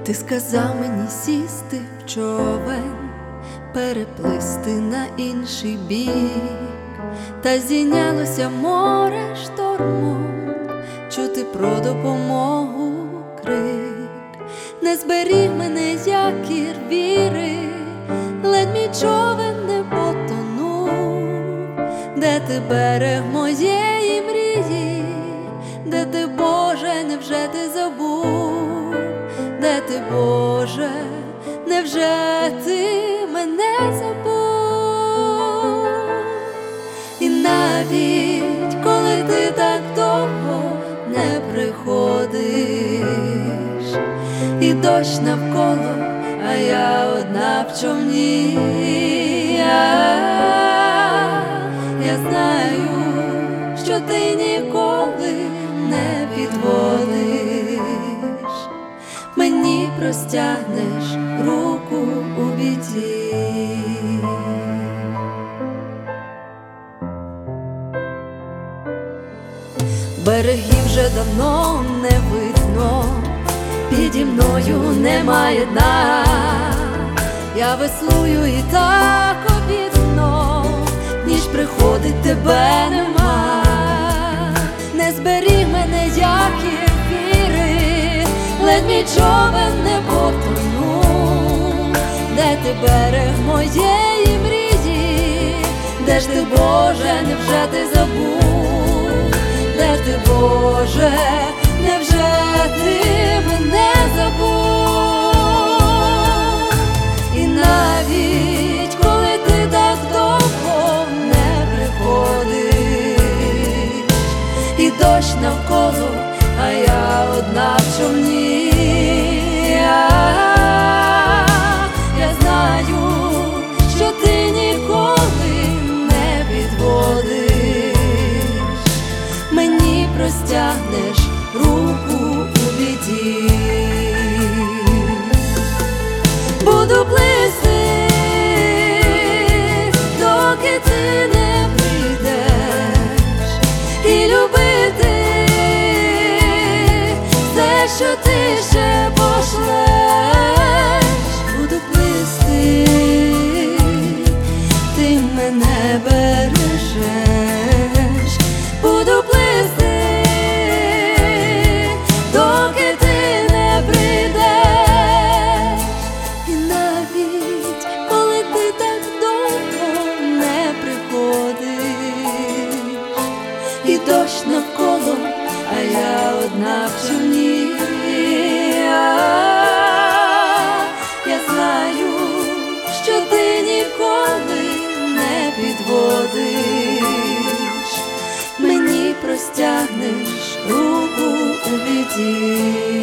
Ти сказав мені сісти в човен, переплисти на інший бік, та здійнялося море штормом, чути про допомогу крик. Не зберіг мене якір віри, ледь мій човен не потонув. Де ти берег моєї мрії? Де ти, Боже, невже ти забув? Де ти, Боже, невже ти мене забув? І навіть коли ти так довго не приходиш, і дощ навколо, а я одна в човні, я знаю, що ти ніколи не підводиш, мені простягнеш руку у біді. Берегів вже давно не видно, піді мною немає дна. Я веслую і так обідно, ніж приходить тебе нема. Не зберіг мене якір віри, ледь мій човен не потонув. Де ти, берег моєї мрії? Де ж ти, Боже, невже ти забув? Де ти, Боже, невже ти мене забув? І навіть коли ти так довго не приходиш, і дощ навколо, а я одна в човні, я знаю, що ти ніколи не підводиш, мені простягнеш руку у біді. Буду плисти, доки ти не прийдеш, і любити все, що ти ще пошлеш. Буду плисти, ти мене бережеш. Буду плисти, доки ти не прийдеш. І навіть коли ти так довго не приходиш, і дощ навколо, а я одна в човні, я знаю, що ти ніколи не підводиш, мені простягнеш руку у біді.